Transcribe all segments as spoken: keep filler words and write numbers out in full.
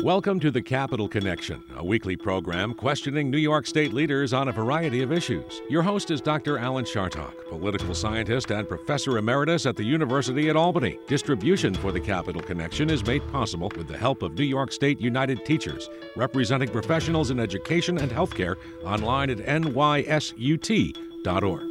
Welcome to the Capital Connection, a weekly program questioning New York State leaders on a variety of issues. Your host is Doctor Alan Chartock, political scientist and professor emeritus at the University at Albany. Distribution for the Capital Connection is made possible with the help of New York State United Teachers, representing professionals in education and healthcare, online at N Y S U T dot org.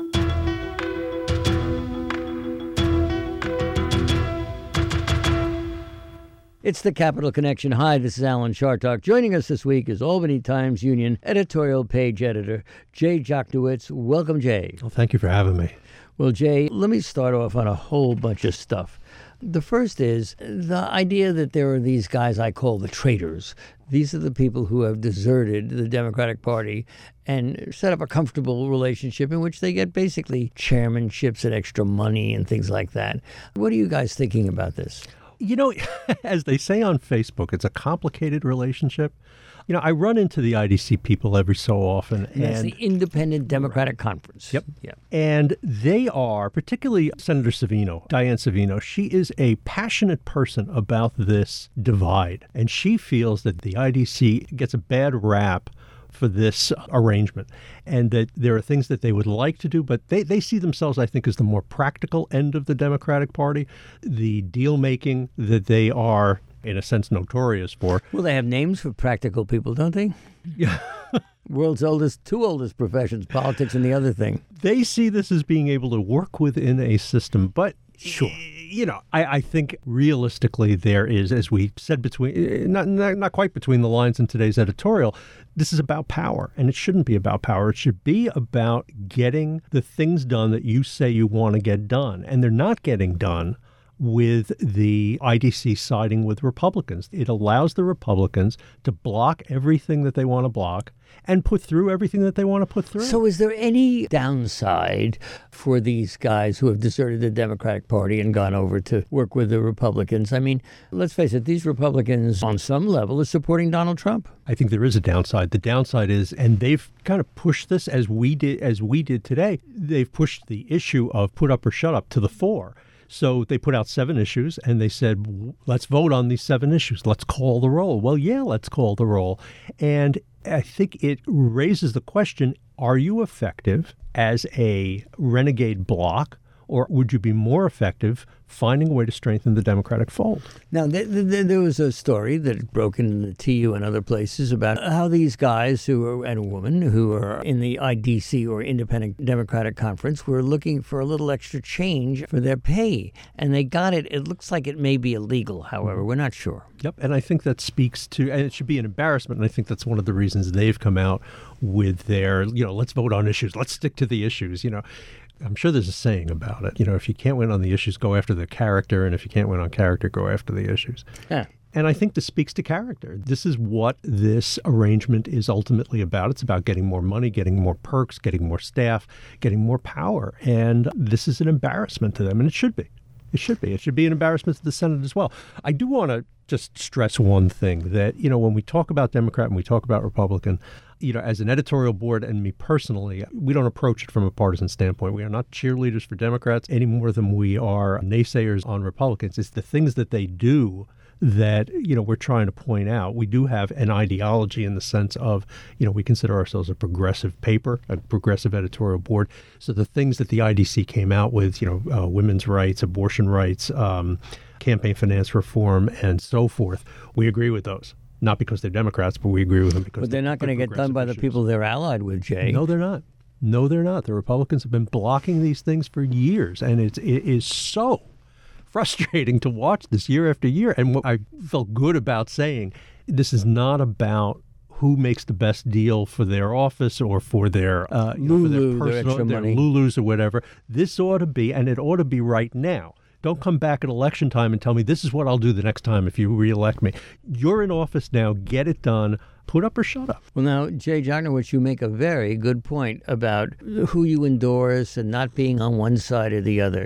It's the Capital Connection. Hi, this is Alan Chartock. Joining us this week is Albany Times Union editorial page editor Jay Jochnowitz. Welcome, Jay. Well, thank you for having me. Well, Jay, let me start off on a whole bunch of stuff. The first is the idea that there are these guys I call the traitors. These are the people who have deserted the Democratic Party and set up a comfortable relationship in which they get basically chairmanships and extra money and things like that. What are you guys thinking about this? You know, as they say on Facebook, it's a complicated relationship. You know, I run into the I D C people every so often. And that's and, the Independent Democratic Conference. Yep. Yep. And they are, particularly Senator Savino, Dianne Savino, she is a passionate person about this divide. And she feels that the I D C gets a bad rap for this arrangement, and that there are things that they would like to do, but they, they see themselves, I think, as the more practical end of the Democratic Party, the deal-making that they are, in a sense, notorious for. Well, they have names for practical people, don't they? Yeah. World's oldest, two oldest professions, politics and the other thing. They see this as being able to work within a system, but sure. You know, I, I think realistically there is, as we said, between not, not not quite between the lines in today's editorial, this is about power, and it shouldn't be about power. It should be about getting the things done that you say you want to get done, and they're not getting done with the I D C siding with Republicans. It allows the Republicans to block everything that they want to block and put through everything that they want to put through. So is there any downside for these guys who have deserted the Democratic Party and gone over to work with the Republicans? I mean, let's face it, these Republicans on some level are supporting Donald Trump. I think there is a downside. The downside is, and they've kind of pushed this as we did, as we did today, they've pushed the issue of put up or shut up to the fore. So they put out seven issues and they said, let's vote on these seven issues. Let's call the roll. Well, yeah, let's call the roll. And I think it raises the question, are you effective as a renegade bloc, or would you be more effective finding a way to strengthen the Democratic fold? Now, th- th- there was a story that broke in the T U and other places about how these guys who are, and a woman who are in the I D C or Independent Democratic Conference were looking for a little extra change for their pay. And they got it. It looks like it may be illegal, however. We're not sure. Yep. And I think that speaks to, and it should be an embarrassment. And I think that's one of the reasons they've come out with their, you know, let's vote on issues. Let's stick to the issues, you know. I'm sure there's a saying about it. You know, if you can't win on the issues, go after the character. And if you can't win on character, go after the issues. Yeah. And I think this speaks to character. This is what this arrangement is ultimately about. It's about getting more money, getting more perks, getting more staff, getting more power. And this is an embarrassment to them, and it should be. It should be. It should be an embarrassment to the Senate as well. I do want to just stress one thing, that, you know, when we talk about Democrat and we talk about Republican, you know, as an editorial board and me personally, we don't approach it from a partisan standpoint. We are not cheerleaders for Democrats any more than we are naysayers on Republicans. It's the things that they do that, you know, we're trying to point out. We do have an ideology in the sense of, you know, we consider ourselves a progressive paper, a progressive editorial board. So the things that the I D C came out with, you know, uh, women's rights, abortion rights, um, campaign finance reform, and so forth, we agree with those. Not because they're Democrats, but we agree with them because But they're not going to get done by the issues. people they're allied with, Jay. No, they're not. No, they're not. The Republicans have been blocking these things for years, and it's, it is so frustrating to watch this year after year. And what I felt good about saying, this is not about who makes the best deal for their office or for their, uh, you know, for their Lulu, their personal, extra their money. Lulus or whatever. This ought to be, and it ought to be right now. Don't come back at election time and tell me this is what I'll do the next time if you reelect me. You're in office now. Get it done. Put up or shut up. Well, now, Jay Jochnowitz, you make a very good point about who you endorse and not being on one side or the other.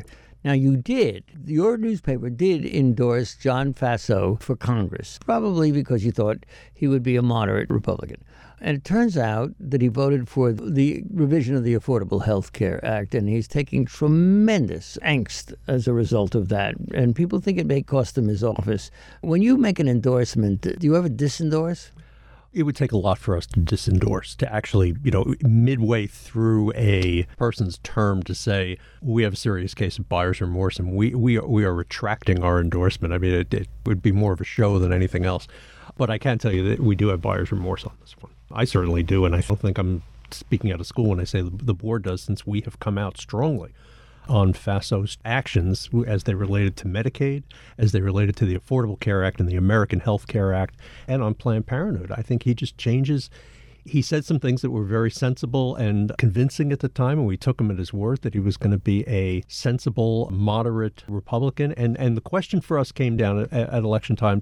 Now, you did, your newspaper did endorse John Faso for Congress, probably because you thought he would be a moderate Republican. And it turns out that he voted for the revision of the Affordable Health Care Act, and he's taking tremendous angst as a result of that. And people think it may cost him his office. When you make an endorsement, do you ever disendorse? It would take a lot for us to disendorse, to actually, you know, midway through a person's term to say, we have a serious case of buyer's remorse and we we are, we are retracting our endorsement. I mean, it, it would be more of a show than anything else. But I can tell you that we do have buyer's remorse on this one. I certainly do, and I don't think I'm speaking out of school when I say the board does, since we have come out strongly on Faso's actions as they related to Medicaid, as they related to the Affordable Care Act and the American Health Care Act, and on Planned Parenthood. I think he just changes. He said some things that were very sensible and convincing at the time, and we took him at his word that he was going to be a sensible, moderate Republican. And, and the question for us came down at, at election time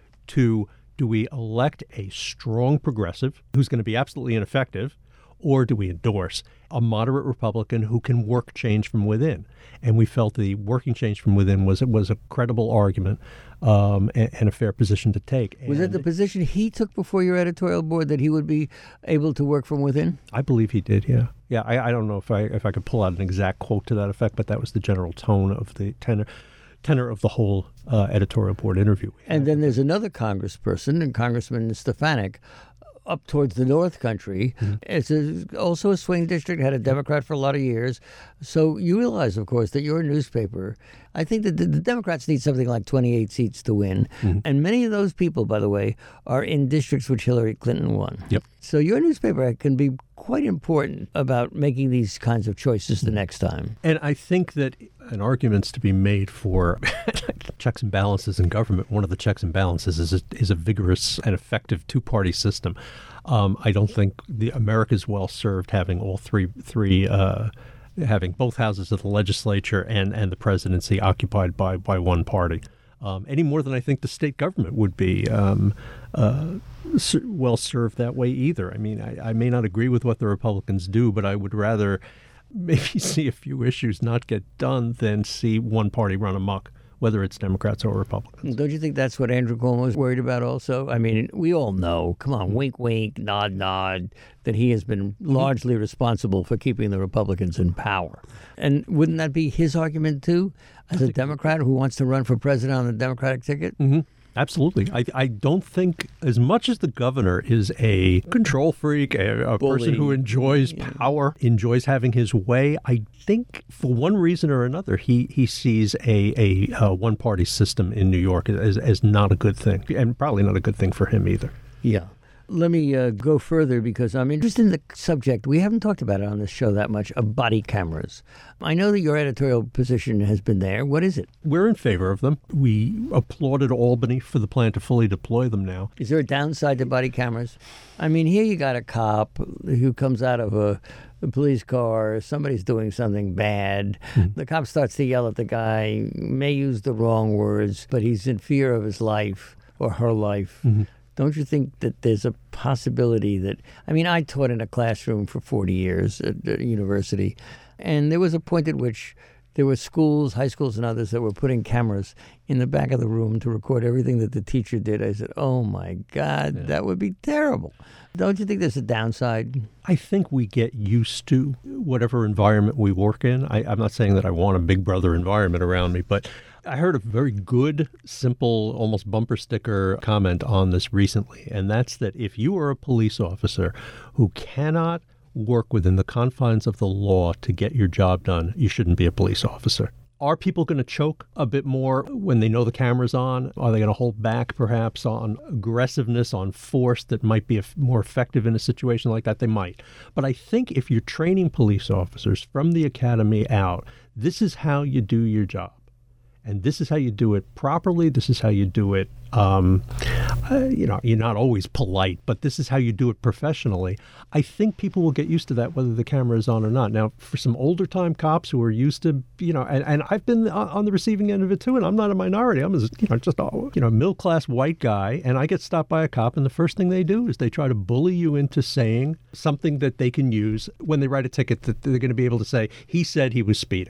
to, do we elect a strong progressive who's going to be absolutely ineffective, or do we endorse a moderate Republican who can work change from within? And we felt the working change from within was was a credible argument um, and, and a fair position to take. Was and it the position he took before your editorial board, that he would be able to work from within? I believe he did, yeah. Yeah, I, I don't know if I if I could pull out an exact quote to that effect, but that was the general tone of the tenor. tenor of the whole uh, editorial board interview. And then there's another congressperson, and Congressman Stefanik, up towards the North Country. Mm-hmm. It's a, also a swing district, had a Democrat for a lot of years. So you realize, of course, that your newspaper, I think that the, the Democrats need something like twenty-eight seats to win. Mm-hmm. And many of those people, by the way, are in districts which Hillary Clinton won. Yep. So your newspaper can be quite important about making these kinds of choices the next time. And I think that an argument's to be made for checks and balances in government. One of the checks and balances is a, is a vigorous and effective two-party system. Um, I don't think the America's well served having all three three uh, having both houses of the legislature and, and the presidency occupied by, by one party. Um, any more than I think the state government would be um, uh, well served that way either. I mean, I, I may not agree with what the Republicans do, but I would rather maybe see a few issues not get done than see one party run amok, whether it's Democrats or Republicans. Don't you think that's what Andrew Cuomo is worried about also? I mean, we all know, come on, wink, wink, nod, nod, that he has been largely responsible for keeping the Republicans in power. And wouldn't that be his argument, too, as a Democrat who wants to run for president on the Democratic ticket? Mm-hmm. Absolutely. I, I don't think, as much as the governor is a control freak, a, a person who enjoys yeah. power, enjoys having his way, I think for one reason or another, he, he sees a, a, a one-party system in New York as, as not a good thing, and probably not a good thing for him either. Yeah. Let me uh, go further, because I'm interested in the subject. We haven't talked about it on this show that much, of body cameras. I know that your editorial position has been there. What is it? We're in favor of them. We applauded Albany for the plan to fully deploy them now. Is there a downside to body cameras? I mean, here you got a cop who comes out of a, a police car. Somebody's doing something bad. Mm-hmm. The cop starts to yell at the guy, may use the wrong words, but he's in fear of his life or her life. Mm-hmm. Don't you think that there's a possibility that, I mean, I taught in a classroom for forty years at a university, and there was a point at which there were schools, high schools and others, that were putting cameras in the back of the room to record everything that the teacher did. I said, oh, my God, yeah. that would be terrible. Don't you think there's a downside? I think we get used to whatever environment we work in. I, I'm not saying that I want a Big Brother environment around me, but I heard a very good, simple, almost bumper sticker comment on this recently, and that's that if you are a police officer who cannot work within the confines of the law to get your job done, you shouldn't be a police officer. Are people going to choke a bit more when they know the camera's on? Are they going to hold back perhaps on aggressiveness, on force that might be more effective in a situation like that? They might. But I think if you're training police officers from the academy out, this is how you do your job. And this is how you do it properly. This is how you do it. Um, uh, you know, you're not always polite, but this is how you do it professionally. I think people will get used to that, whether the camera is on or not. Now, for some older time cops who are used to, you know, and, and I've been on the receiving end of it too, and I'm not a minority. I'm just, you know, just a you know middle class white guy, and I get stopped by a cop, and the first thing they do is they try to bully you into saying something that they can use when they write a ticket that they're going to be able to say, he said he was speeding.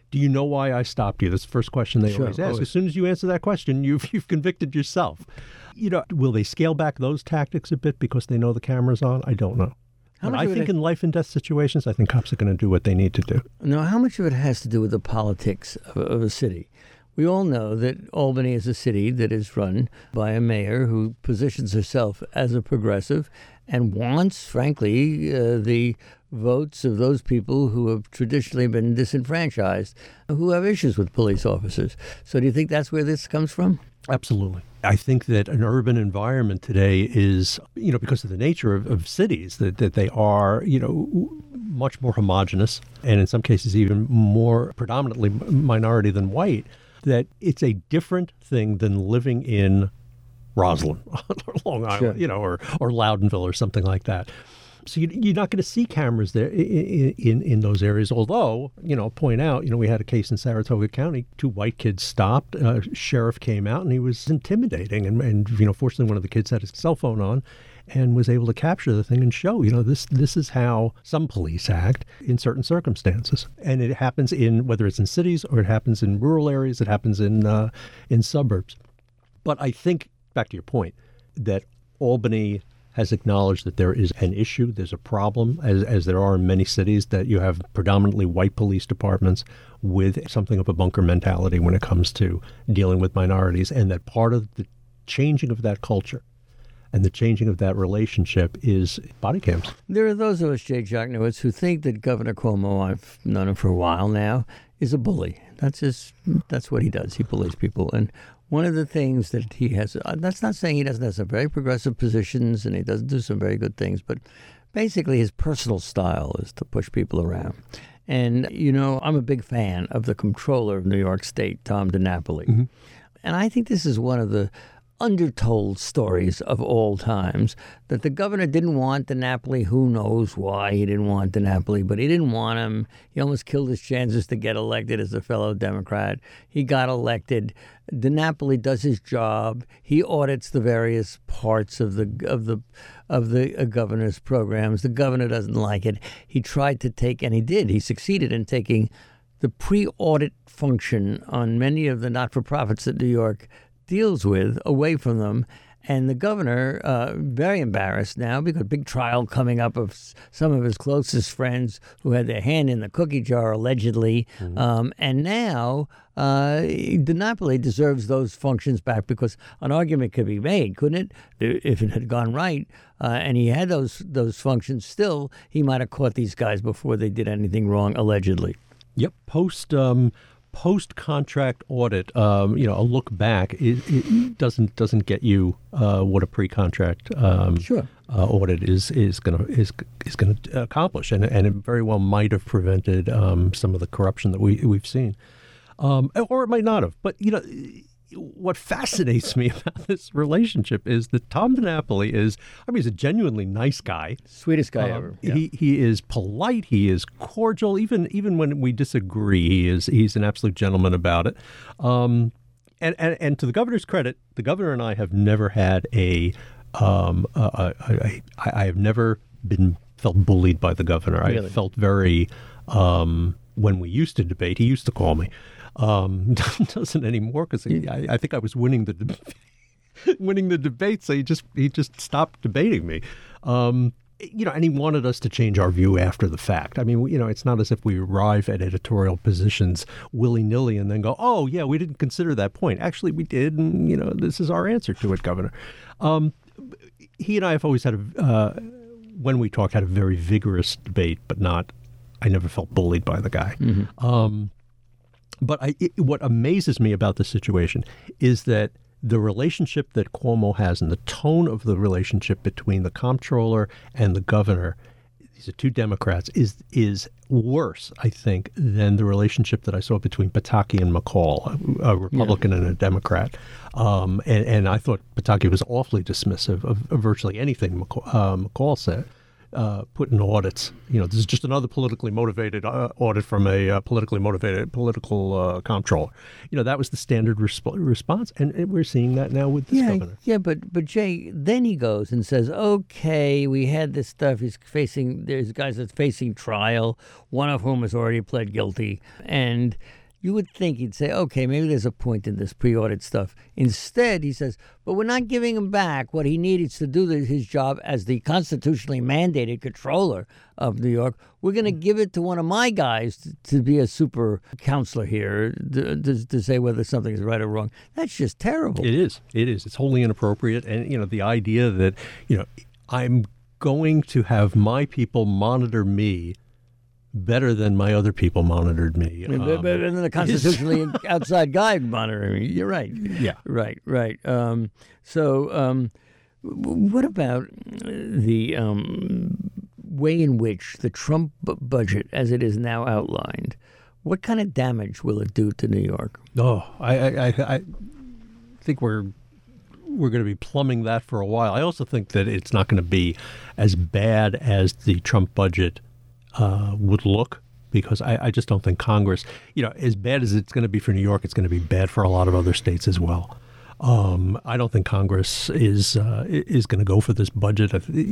Do you know why I stopped you? That's the first question they Sure, always ask. always. As soon as you answer that question, you've you've convicted yourself. You know, will they scale back those tactics a bit because they know the camera's on? I don't know. How But much I of it think is- in life and death situations, I think cops are going to do what they need to do. Now, how much of it has to do with the politics of, of a city? We all know that Albany is a city that is run by a mayor who positions herself as a progressive and wants, frankly, uh, the votes of those people who have traditionally been disenfranchised, who have issues with police officers. So do you think that's where this comes from? Absolutely. I think that an urban environment today is, you know, because of the nature of, of cities, that, that they are, you know, much more homogenous and in some cases even more predominantly minority than white, that it's a different thing than living in Roslyn or Long Island, Sure. you know, or, or Loudonville or something like that. So you, you're not going to see cameras there in, in in those areas. Although, you know, point out, you know, we had a case in Saratoga County. Two white kids stopped. Uh, sheriff came out and he was intimidating. And, and, you know, fortunately, one of the kids had his cell phone on and was able to capture the thing and show, you know, this this is how some police act in certain circumstances. And it happens in, whether it's in cities or it happens in rural areas, it happens in uh, in suburbs. But I think, back to your point, that Albany has acknowledged that there is an issue, there's a problem, as, as there are in many cities, that you have predominantly white police departments with something of a bunker mentality when it comes to dealing with minorities, and that part of the changing of that culture and the changing of that relationship is body cams. There are those of us, Jay Jochnowitz, who think that Governor Cuomo, I've known him for a while now, is a bully. That's his, that's what he does. He bullies people. And one of the things that he has, uh, that's not saying he doesn't have some very progressive positions and he doesn't do some very good things, but basically his personal style is to push people around. And, you know, I'm a big fan of the comptroller of New York State, Tom DiNapoli. Mm-hmm. And I think this is one of the undertold stories of all times, that the governor didn't want DiNapoli. Who knows why he didn't want DiNapoli, but he didn't want him. He almost killed his chances to get elected as a fellow Democrat. He got elected. DiNapoli does his job. He audits the various parts of the of the of the uh, governor's programs. The governor doesn't like it. He tried to take, and he did. He succeeded in taking the pre-audit function on many of the not-for-profits that New York deals with away from them. And the governor, uh, very embarrassed now because big trial coming up of s- some of his closest friends who had their hand in the cookie jar, allegedly. Mm-hmm. Um, and now uh, DiNapoli deserves those functions back, because an argument could be made, couldn't it? If it had gone right uh, and he had those those functions still, he might have caught these guys before they did anything wrong, allegedly. Yep. Post um, post contract audit, um, you know, a look back, it, it doesn't doesn't get you uh, what a pre contract um, Sure. uh, audit is is going to is is going to accomplish, and and it very well might have prevented um, some of the corruption that we we've seen, um, or it might not have. But you know, what fascinates me about this relationship is that Tom DiNapoli is, I mean, he's a genuinely nice guy. Sweetest guy Um, ever. Yeah. He he is polite. He is cordial. Even even when we disagree, he is he's an absolute gentleman about it. Um, and, and and to the governor's credit, the governor and I have never had a. Um, a, a, a I, I have never been felt bullied by the governor. Really? I felt very. Um, when we used to debate, he used to call me. Um, doesn't anymore, because I, I think I was winning the debate. winning the debate, so he just he just stopped debating me. Um, you know, and he wanted us to change our view after the fact. I mean, you know, it's not as if we arrive at editorial positions willy-nilly and then go, oh, yeah, we didn't consider that point. Actually, we did, and, you know, this is our answer to it, Governor. Um, he and I have always had, a, uh, when we talk, had a very vigorous debate, but not, I never felt bullied by the guy. Mm-hmm. Um, but I, it, what amazes me about this situation is that the relationship that Cuomo has and the tone of the relationship between the comptroller and the governor, these are two Democrats, is is worse, I think, than the relationship that I saw between Pataki and McCaul, a, a Republican yeah. and a Democrat. Um, and, and I thought Pataki was awfully dismissive of, of virtually anything McCaul, uh, McCaul said. Uh, put in audits. You know, this is just another politically motivated uh, audit from a uh, politically motivated political uh, comptroller. You know, that was the standard resp- response, and, and we're seeing that now with this yeah, governor. Yeah, but but Jay, then he goes and says, "Okay, we had this stuff. He's facing. There's guys that's facing trial. One of whom has already pled guilty, and You would think he'd say, okay, maybe there's a point in this pre-audit stuff. Instead, he says, but we're not giving him back what he needed to do his job as the constitutionally mandated controller of New York. We're going to give it to one of my guys to, to be a super counselor here to, to, to say whether something is right or wrong. That's just terrible. It is. It is. It's wholly inappropriate. And, you know, the idea that, you know, I'm going to have my people monitor me better than my other people monitored me. Um, better than the constitutionally outside guy monitoring me. You're right. Yeah. Right, right. Um, so um, what about the um, way in which the Trump b- budget, as it is now outlined, what kind of damage will it do to New York? Oh, I, I, I, I think we're we're going to be plumbing that for a while. I also think that it's not going to be as bad as the Trump budget Uh, would look, because I, I just don't think Congress, you know, as bad as it's going to be for New York, it's going to be bad for a lot of other states as well. Um, I don't think Congress is uh, is going to go for this budget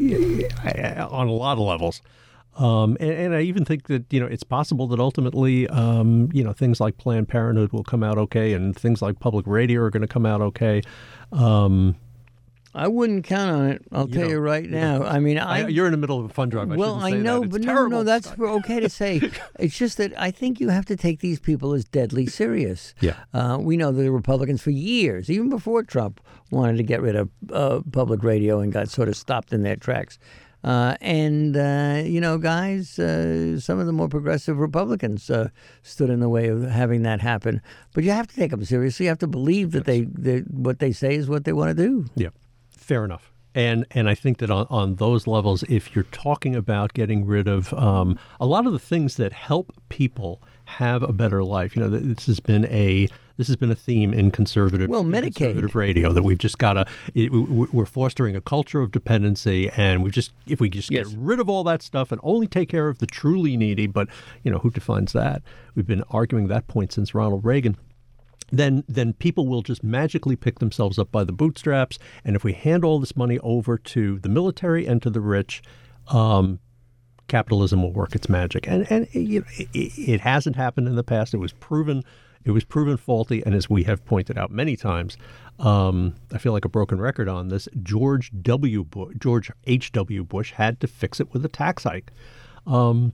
on a lot of levels. Um, and, and I even think that, you know, it's possible that ultimately, um, you know, things like Planned Parenthood will come out okay, and things like public radio are going to come out okay. Um I wouldn't count on it. I'll you tell you right now. I mean, I, I, you're in the middle of a fund drive. I well, I say know, that. but It's no, terrible. no, that's okay to say. It's just that I think you have to take these people as deadly serious. Yeah. Uh, we know that the Republicans for years, even before Trump, wanted to get rid of uh, public radio and got sort of stopped in their tracks. Uh, and, uh, you know, guys, uh, some of the more progressive Republicans uh, stood in the way of having that happen. But you have to take them seriously. You have to believe that they, they what they say is what they want to do. Yeah, fair enough. And and I think that on, on those levels, if you're talking about getting rid of um, a lot of the things that help people have a better life, you know, this has been a this has been a theme in conservative, well, Medicaid. conservative radio, that we've just got to we're fostering a culture of dependency, and we just if we just yes. get rid of all that stuff and only take care of the truly needy, but you know, who defines that? We've been arguing that point since Ronald Reagan. Then then people will just magically pick themselves up by the bootstraps. And if we hand all this money over to the military and to the rich, um, capitalism will work its magic. And and you know, it, it hasn't happened in the past. It was proven it was proven faulty. And as we have pointed out many times, um, I feel like a broken record on this. George W. Bush, George H W. Bush had to fix it with a tax hike. Um,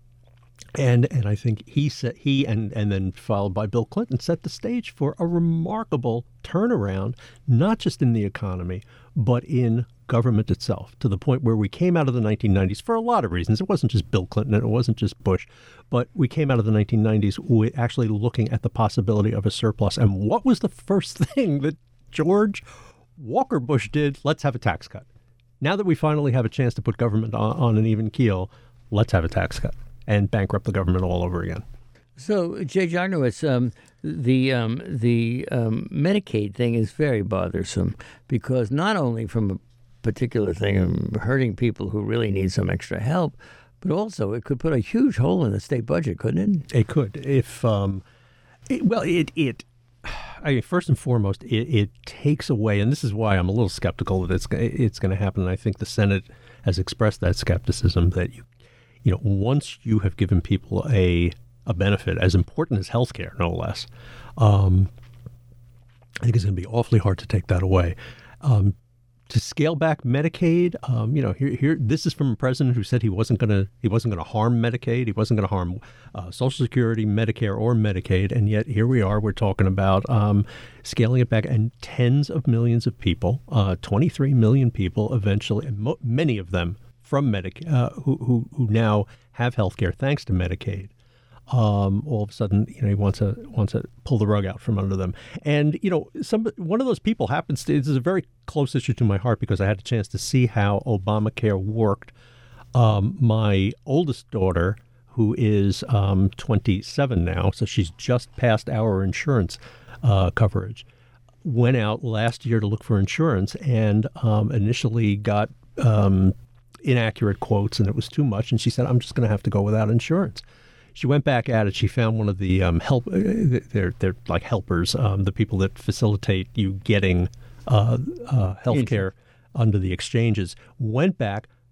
And and I think he set, he and, and then followed by Bill Clinton set the stage for a remarkable turnaround, not just in the economy, but in government itself, to the point where we came out of the nineteen nineties for a lot of reasons. It wasn't just Bill Clinton and it wasn't just Bush, but we came out of the nineteen nineties with actually looking at the possibility of a surplus. And what was the first thing that George Walker Bush did? Let's have a tax cut. Now that we finally have a chance to put government on, on an even keel, let's have a tax cut and bankrupt the government all over again. So, Jay Jarnowitz, um, the um, the um, Medicaid thing is very bothersome, because not only from a particular thing of hurting people who really need some extra help, but also it could put a huge hole in the state budget, couldn't it? It could. If um, it, well, it it. I mean, first and foremost, it, it takes away, and this is why I'm a little skeptical that it's it's going to happen. And I think the Senate has expressed that skepticism, that you. You know, once you have given people a a benefit as important as health care, no less, um, I think it's going to be awfully hard to take that away. Um, to scale back Medicaid, um, you know, here, here, this is from a president who said he wasn't going to he wasn't going to harm Medicaid, he wasn't going to harm uh, Social Security, Medicare, or Medicaid, and yet here we are. We're talking about um, scaling it back, and tens of millions of people, uh, twenty-three million people, eventually, and mo- many of them. From Medicaid, uh, who, who who now have health care thanks to Medicaid, um, all of a sudden, you know, he wants to wants to pull the rug out from under them. And you know, some one of those people happens to. This is a very close issue to my heart, because I had a chance to see how Obamacare worked. Um, my oldest daughter, who is um, twenty-seven now, so she's just past our insurance uh, coverage, went out last year to look for insurance, and um, initially got. Um, inaccurate quotes, and it was too much, and she said, I'm just going to have to go without insurance. She went back at it. She found one of the um, help, uh, they're, they're like helpers, um, the people that facilitate you getting uh, uh, health care under the exchanges, went back,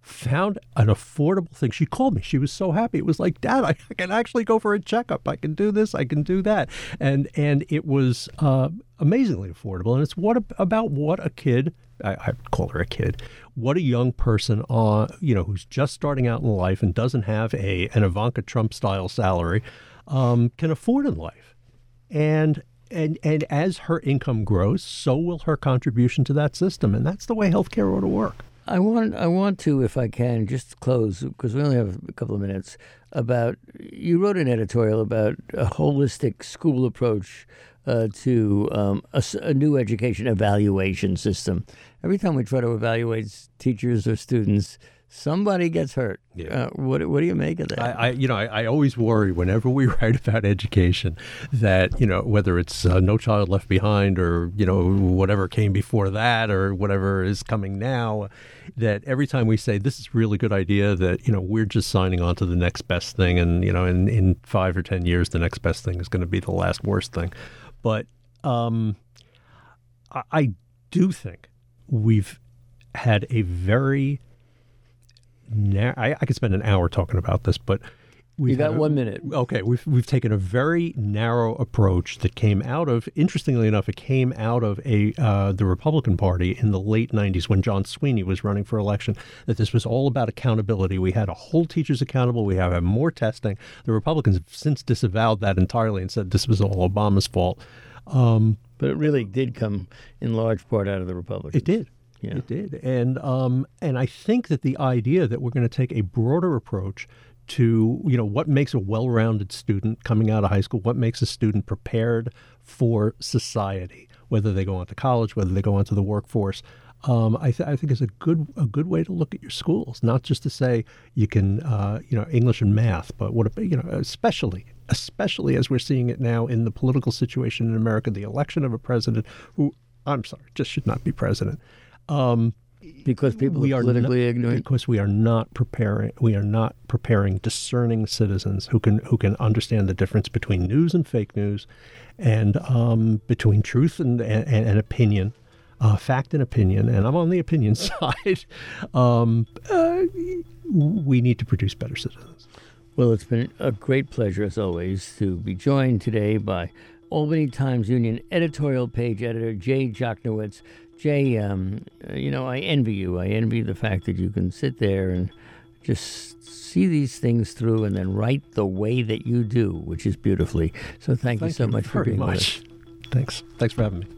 found an affordable thing. She called me. She was so happy. It was like, Dad, I can actually go for a checkup. I can do this. I can do that. And and it was uh, amazingly affordable. And it's what about what a kid, I, I call her a kid, what a young person, uh, you know, who's just starting out in life and doesn't have a an Ivanka Trump style salary, um, can afford in life. And And and as her income grows, so will her contribution to that system. And that's the way healthcare ought to work. I want I want to, if I can, just close, because we only have a couple of minutes, about, you wrote an editorial about a holistic school approach uh, to um, a, a new education evaluation system. Every time we try to evaluate teachers or students, somebody gets hurt. Yeah. Uh, what what do you make of that? I, I you know, I, I always worry whenever we write about education that, you know, whether it's uh, No Child Left Behind or, you know, whatever came before that or whatever is coming now, that every time we say this is a really good idea, that, you know, we're just signing on to the next best thing. And, you know, in, in five or ten years, the next best thing is going to be the last worst thing. But um, I, I do think we've had a very Now, I, I could spend an hour talking about this, but we've you got a, one minute. Okay, we've we've taken a very narrow approach that came out of, interestingly enough, it came out of a uh, the Republican Party in the late nineties when John Sweeney was running for election. That this was all about accountability. We had to hold teachers accountable. We have had more testing. The Republicans have since disavowed that entirely and said this was all Obama's fault. Um, but it really did come in large part out of the Republicans. It did. Yeah. It did. And um, and I think that the idea that we're going to take a broader approach to, you know, what makes a well-rounded student coming out of high school, what makes a student prepared for society, whether they go on to college, whether they go on to the workforce, um, I, th- I think is a good a good way to look at your schools, not just to say you can, uh, you know, English and math, but what, you know, especially, especially as we're seeing it now in the political situation in America, the election of a president who, I'm sorry, just should not be president. Um, because people we are are politically not, ignorant. Because we are not preparing. We are not preparing discerning citizens who can who can understand the difference between news and fake news, and um, between truth and and, and opinion, uh, fact and opinion. And I'm on the opinion side. Um, uh, we need to produce better citizens. Well, it's been a great pleasure, as always, to be joined today by Albany Times Union editorial page editor Jay Jochnowitz. Jay, um, you know, I envy you. I envy the fact that you can sit there and just see these things through and then write the way that you do, which is beautifully. So thank, thank you so you much for being much. with us. Thanks. Thanks for having me.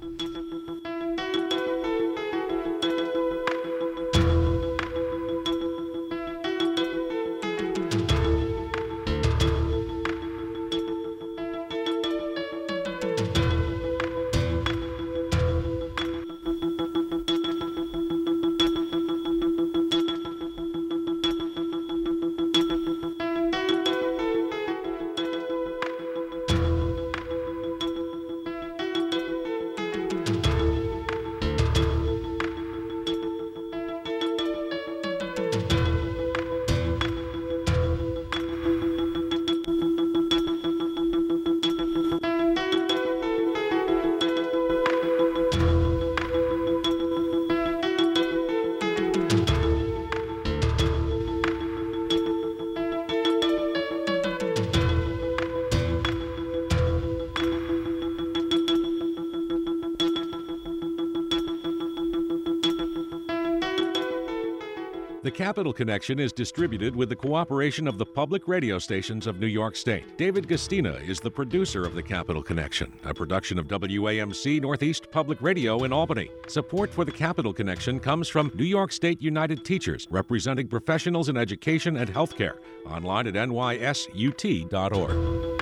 The Capital Connection is distributed with the cooperation of the public radio stations of New York State. David Gastina is the producer of The Capital Connection, a production of W A M C Northeast Public Radio in Albany. Support for The Capital Connection comes from New York State United Teachers, representing professionals in education and healthcare. Online at N Y S U T dot org.